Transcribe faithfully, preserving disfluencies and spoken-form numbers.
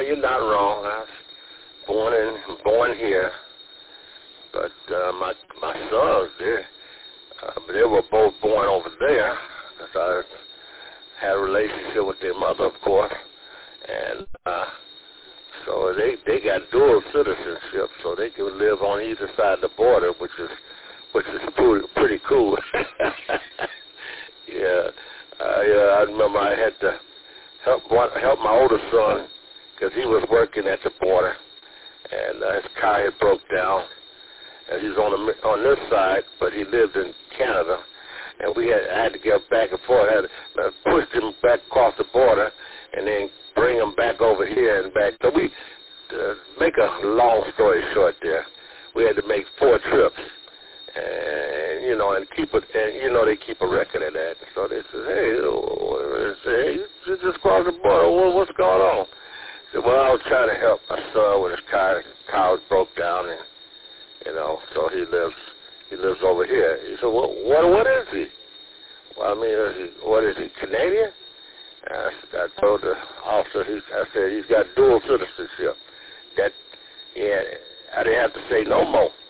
you're not wrong. I was born in, born here, but uh, my my sons, they, uh, they were both born over there, because I had a relationship with their mother, of course, and uh, so they they got dual citizenship, so they can live on either side of the border, which is which is pretty, pretty cool. yeah, uh, yeah, I remember I had to help one, help my older son because he was working at the border, and uh, his car had broke down, and he was on the on this side, but he lived in Canada, and we had I had to get back and forth. I had to uh, push him back across the border, and then bring him back over here and back. So we uh, make a long story short. There, we had to make four trips, and you know, and keep it. And you know, they keep a record of that. So they said, "Hey, hey, you just crossed the border. What, what's going on?" I said, "Well, I was trying to help my son with his car. His car was broke down, and you know, so he lives he lives over here." He said, "Well, what what is he?" Well, I mean, is he, what is he, Canadian? I, I told the officer, he, I said, he's got dual citizenship. That, yeah, I didn't have to say no more.